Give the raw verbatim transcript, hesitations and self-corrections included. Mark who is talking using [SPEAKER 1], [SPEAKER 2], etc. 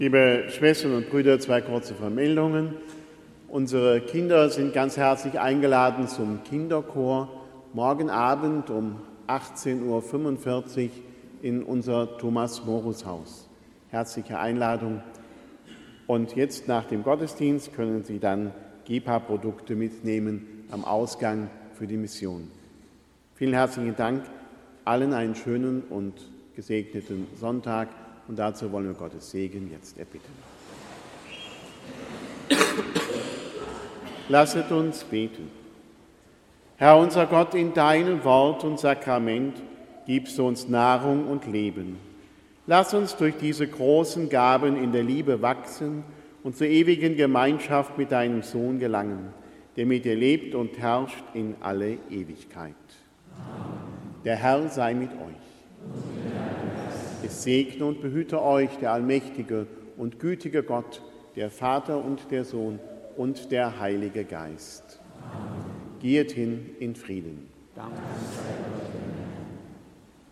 [SPEAKER 1] Liebe Schwestern und Brüder, zwei kurze Vermeldungen. Unsere Kinder sind ganz herzlich eingeladen zum Kinderchor morgen Abend um achtzehn Uhr fünfundvierzig in unser Thomas-Morus-Haus. Herzliche Einladung. Und jetzt nach dem Gottesdienst können Sie dann G E P A-Produkte mitnehmen am Ausgang für die Mission. Vielen herzlichen Dank, allen einen schönen und gesegneten Sonntag. Und dazu wollen wir Gottes Segen jetzt erbitten. Lasset uns beten. Herr unser Gott, in deinem Wort und Sakrament gibst du uns Nahrung und Leben. Lass uns durch diese großen Gaben in der Liebe wachsen und zur ewigen Gemeinschaft mit deinem Sohn gelangen, der mit dir lebt und herrscht in alle Ewigkeit. Amen. Der Herr sei mit euch. Es segne und behüte euch der allmächtige und gütige Gott, der Vater und der Sohn und der Heilige Geist. Amen. Geht hin in Frieden. Danke.